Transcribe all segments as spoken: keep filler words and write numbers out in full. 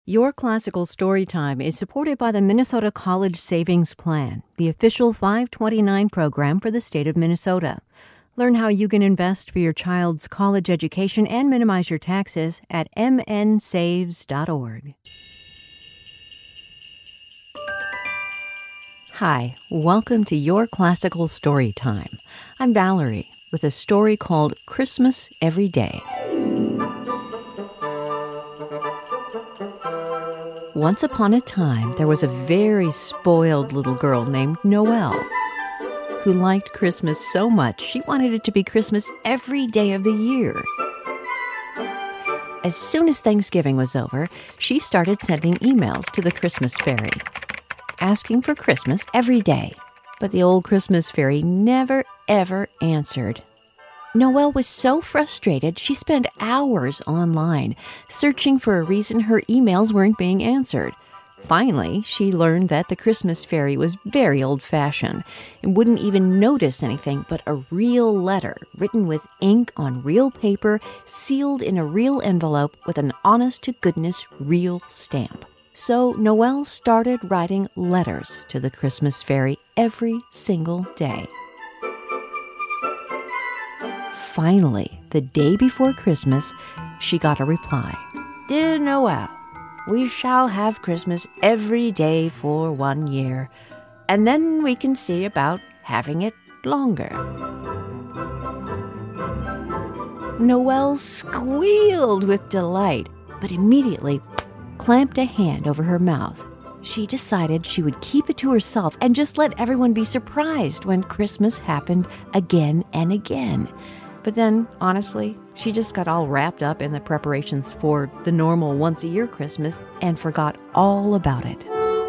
Your Classical Storytime is supported by the Minnesota College Savings Plan, the official five twenty-nine program for the state of Minnesota. Learn how you can invest for your child's college education and minimize your taxes at m n saves dot org. Hi, welcome to Your Classical Storytime. I'm Valerie with a story called Christmas Every Day. Once upon a time, there was a very spoiled little girl named Noelle who liked Christmas so much she wanted it to be Christmas every day of the year. As soon as Thanksgiving was over, she started sending emails to the Christmas fairy, asking for Christmas every day. But the old Christmas fairy never, ever answered. Noelle was so frustrated, she spent hours online searching for a reason her emails weren't being answered. Finally, she learned that the Christmas fairy was very old-fashioned and wouldn't even notice anything but a real letter written with ink on real paper, sealed in a real envelope with an honest-to-goodness real stamp. So Noelle started writing letters to the Christmas fairy every single day. Finally, the day before Christmas, she got a reply. Dear Noelle, we shall have Christmas every day for one year, and then we can see about having it longer. Noelle squealed with delight, but immediately clamped a hand over her mouth. She decided she would keep it to herself and just let everyone be surprised when Christmas happened again and again. But then, honestly, she just got all wrapped up in the preparations for the normal once-a-year Christmas and forgot all about it.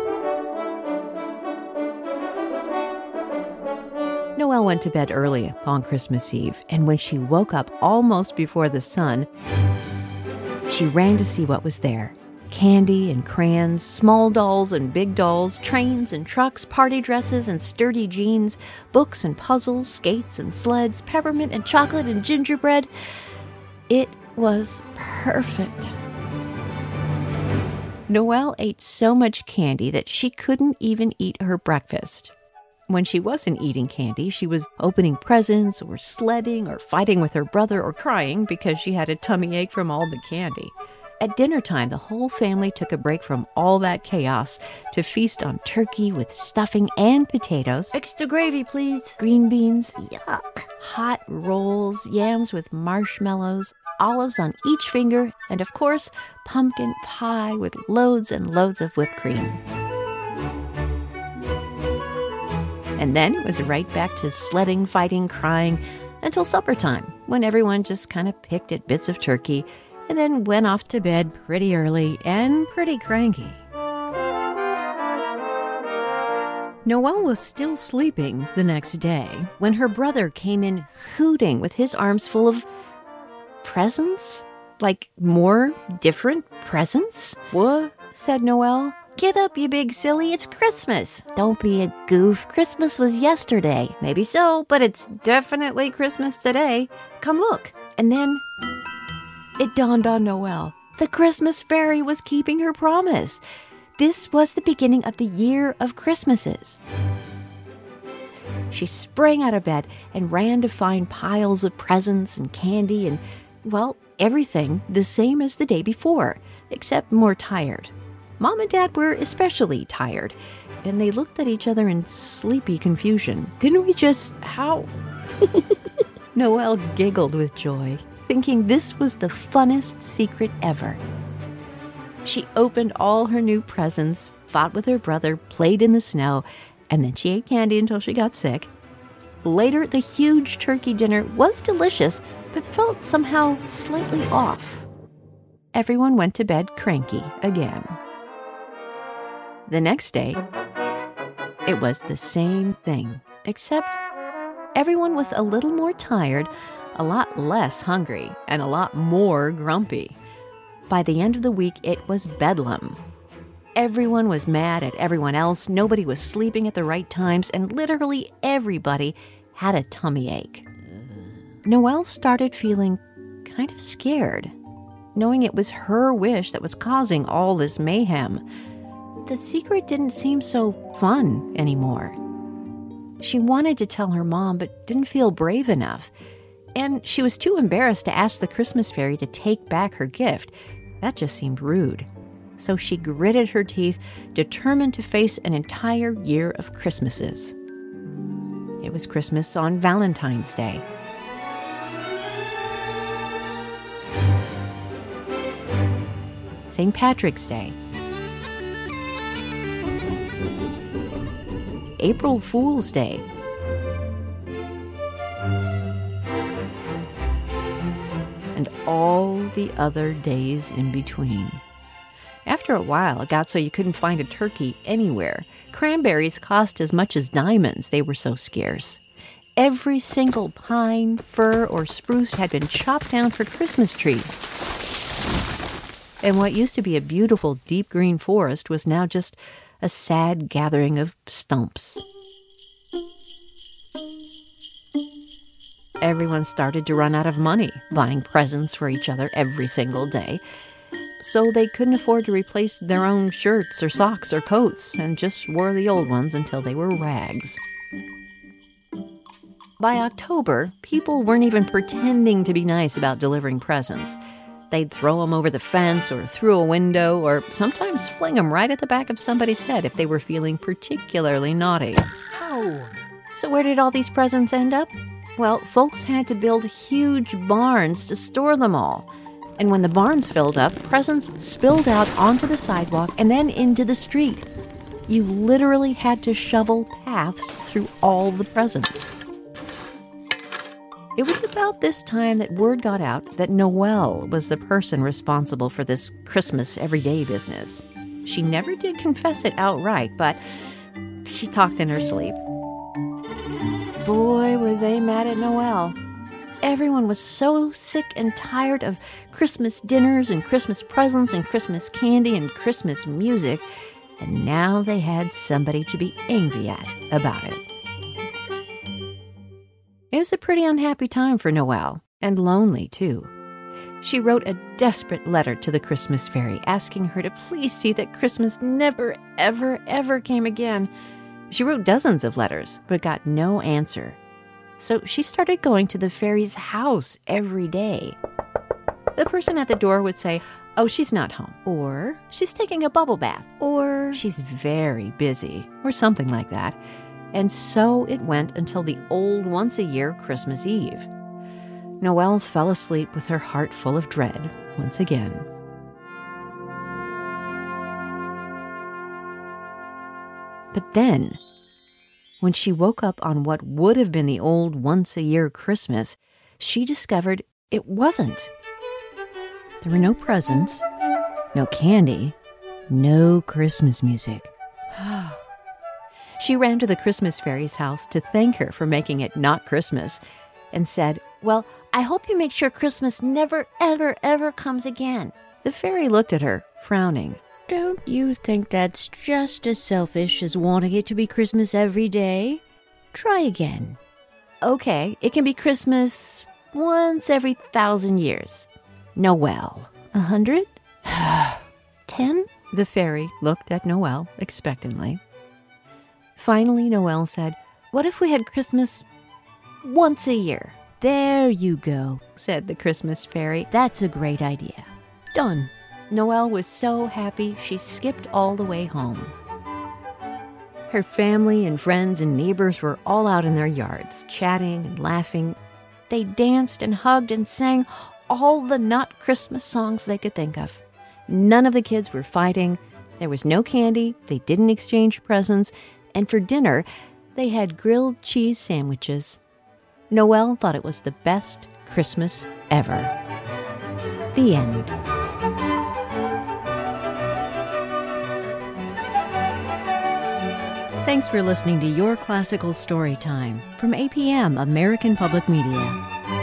Noelle went to bed early on Christmas Eve, and when she woke up almost before the sun, she ran to see what was there. Candy and crayons, small dolls and big dolls, trains and trucks, party dresses and sturdy jeans, books and puzzles, skates and sleds, peppermint and chocolate and gingerbread. It was perfect. Noelle ate so much candy that she couldn't even eat her breakfast. When she wasn't eating candy, she was opening presents or sledding or fighting with her brother or crying because she had a tummy ache from all the candy. At dinner time, the whole family took a break from all that chaos to feast on turkey with stuffing and potatoes. Extra gravy, please. Green beans. Yuck. Hot rolls, yams with marshmallows, olives on each finger, and of course, pumpkin pie with loads and loads of whipped cream. And then it was right back to sledding, fighting, crying, until supper time, when everyone just kind of picked at bits of turkey and then went off to bed pretty early and pretty cranky. Noelle was still sleeping the next day when her brother came in hooting with his arms full of presents? Like more different presents? What? Said Noelle. Get up, you big silly, it's Christmas. Don't be a goof. Christmas was yesterday. Maybe so, but it's definitely Christmas today. Come look. And then it dawned on Noelle. The Christmas fairy was keeping her promise. This was the beginning of the year of Christmases. She sprang out of bed and ran to find piles of presents and candy and, well, everything the same as the day before, except more tired. Mom and Dad were especially tired, and they looked at each other in sleepy confusion. Didn't we just... How? Noelle giggled with joy, thinking this was the funnest secret ever. She opened all her new presents, fought with her brother, played in the snow, and then she ate candy until she got sick. Later, the huge turkey dinner was delicious, but felt somehow slightly off. Everyone went to bed cranky again. The next day, it was the same thing, except everyone was a little more tired, a lot less hungry, and a lot more grumpy. By the end of the week, it was bedlam. Everyone was mad at everyone else, nobody was sleeping at the right times, and literally everybody had a tummy ache. Noelle started feeling kind of scared. knowing it was her wish that was causing all this mayhem. The secret didn't seem so fun anymore. She wanted to tell her mom, but didn't feel brave enough. And she was too embarrassed to ask the Christmas fairy to take back her gift. That just seemed rude. So she gritted her teeth, determined to face an entire year of Christmases. It was Christmas on Valentine's Day. Saint Patrick's Day. April Fool's Day. And all the other days in between. After a while, it got so you couldn't find a turkey anywhere. Cranberries cost as much as diamonds, they were so scarce. Every single pine, fir, or spruce had been chopped down for Christmas trees. And what used to be a beautiful deep green forest was now just a sad gathering of stumps. Everyone started to run out of money buying presents for each other every single day, so they couldn't afford to replace their own shirts or socks or coats and just wore the old ones until they were rags. By October, people weren't even pretending to be nice about delivering presents. They'd throw them over the fence or through a window, or sometimes fling them right at the back of somebody's head if they were feeling particularly naughty. Ow! So where did all these presents end up? Well, folks had to build huge barns to store them all. And when the barns filled up, presents spilled out onto the sidewalk and then into the street. You literally had to shovel paths through all the presents. It was about this time that word got out that Noelle was the person responsible for this Christmas everyday business. She never did confess it outright, but she talked in her sleep. Boy, were they mad at Noelle. Everyone was so sick and tired of Christmas dinners and Christmas presents and Christmas candy and Christmas music, and now they had somebody to be angry at about it. It was a pretty unhappy time for Noelle, and lonely, too. She wrote a desperate letter to the Christmas fairy, asking her to please see that Christmas never, ever, ever came again. She wrote dozens of letters, but got no answer. So she started going to the fairy's house every day. The person at the door would say, "Oh, she's not home," or "She's taking a bubble bath," or "She's very busy," or something like that. And so it went until the old once-a-year Christmas Eve. Noelle fell asleep with her heart full of dread once again. But then, when she woke up on what would have been the old once-a-year Christmas, she discovered it wasn't. There were no presents, no candy, no Christmas music. She ran to the Christmas fairy's house to thank her for making it not Christmas and said, "Well, I hope you make sure Christmas never, ever, ever comes again." The fairy looked at her, frowning. "Don't you think that's just as selfish as wanting it to be Christmas every day? Try again." "Okay, it can be Christmas once every thousand years." "Noelle, a hundred? Ten?" The fairy looked at Noelle expectantly. Finally, Noelle said, "What if we had Christmas once a year?" "There you go," said the Christmas fairy. "That's a great idea." Done. Noelle was so happy she skipped all the way home. Her family and friends and neighbors were all out in their yards, chatting and laughing. They danced and hugged and sang all the not Christmas songs they could think of. None of the kids were fighting. There was no candy. They didn't exchange presents. And for dinner, they had grilled cheese sandwiches. Noelle thought it was the best Christmas ever. The end. Thanks for listening to Your Classical Story Time from A P M, American Public Media.